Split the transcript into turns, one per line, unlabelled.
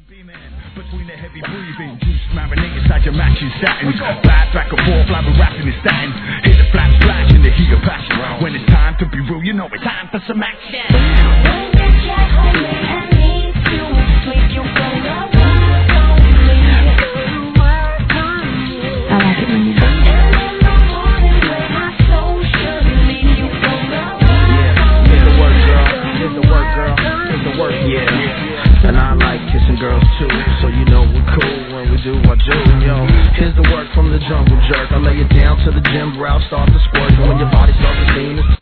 Between the heavy breathing, juice marinate inside your matching satin. Fly back and forth like we're rapping and statin. Hit the flat splash in the heat of passion. When it's time to be real, you know it's time for some action. When you get home and need to sleep, you gonna work on me. Work on me. I like it when you do. And in the morning when I socially, you gonna work on me. Here's the work, girl. Here's the work, girl. Here's the work, yeah. And I like kissing girls too, so you know we're cool when we do what do, yo. Here's the work from the jungle jerk. I lay it down to the gym route, start to squirt. And when your body starts to steam,